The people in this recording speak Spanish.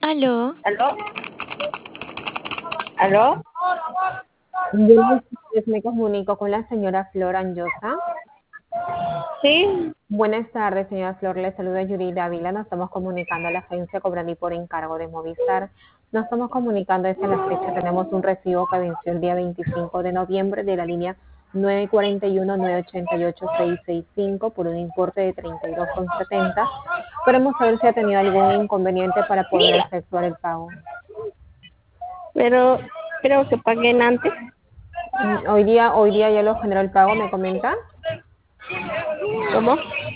Aló, ¿Aló? ¿Aló? Buenas tardes, me comunico con la señora Flor Anjosa. Sí, Buenas tardes, señora Flor, le saluda Yuri Dávila. Nos estamos comunicando a la agencia Cobrani por encargo de Movistar. Nos estamos comunicando desde la fecha. Tenemos un recibo que venció el día 25 de noviembre de la línea 941-988-665 por un importe de 32,70. Queremos saber si ha tenido algún inconveniente para poder efectuar el pago. pero creo que paguen antes. Hoy día ya lo generó el pago, ¿me comenta? ¿Cómo?